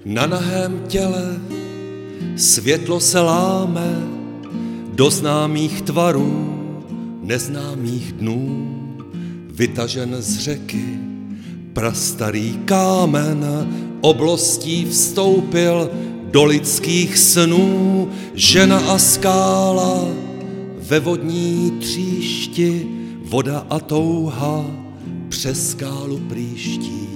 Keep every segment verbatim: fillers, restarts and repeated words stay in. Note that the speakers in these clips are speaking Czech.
Na nahém těle světlo se láme do známých tvarů, neznámých dnů. Vytažen z řeky prastarý kámen oblostí vstoupil do lidských snů. Žena a skála ve vodní tříšti, voda a touha přes skálu prýští.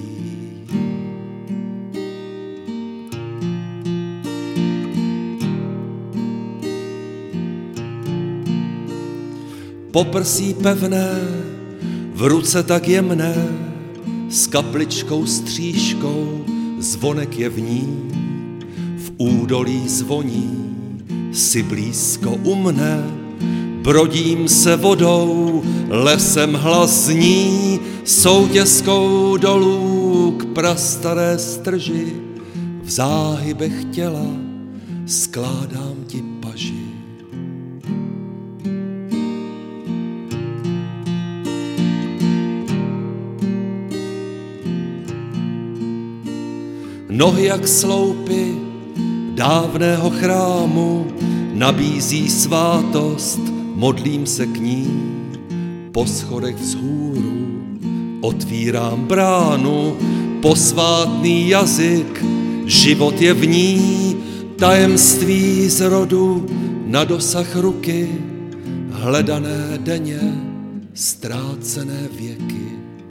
Poprsí pevné, v ruce tak jemné, s kapličkou střížkou, zvonek je v ní, v údolí zvoní, si blízko u mne, brodím se vodou, lesem hlas zní, soutěskou dolů k prastaré strži, v záhybech těla skládám ti paži. Nohy jak sloupy dávného chrámu nabízí svátost, modlím se k ní. Po schodech vzhůru otvírám bránu, posvátný jazyk, život je v ní, tajemství z rodu na dosah ruky, hledané denně, ztrácené věky.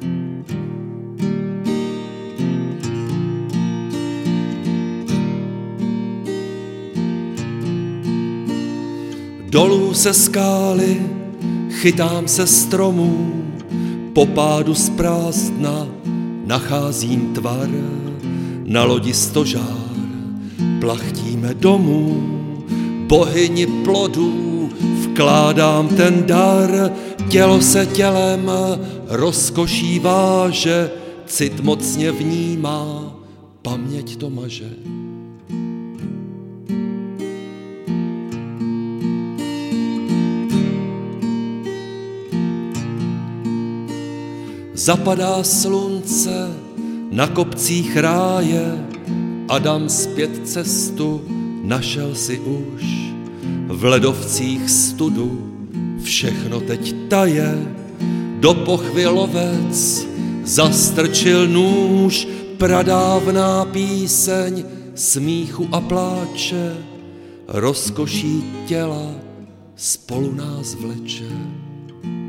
Dolů se skály, chytám se stromů, po pádu z prázdna nacházím tvar, na lodi stožár plachtíme domů, bohyni plodů vkládám ten dar, tělo se tělem rozkoší váže, cit mocně vnímá, paměť to maže. Zapadá slunce na kopcích ráje, Adam zpět cestu našel si už. V ledovcích studu všechno teď taje, do pochvy lovec zastrčil nůž, pradávná píseň smíchu a pláče, rozkoší těla spolu nás vleče.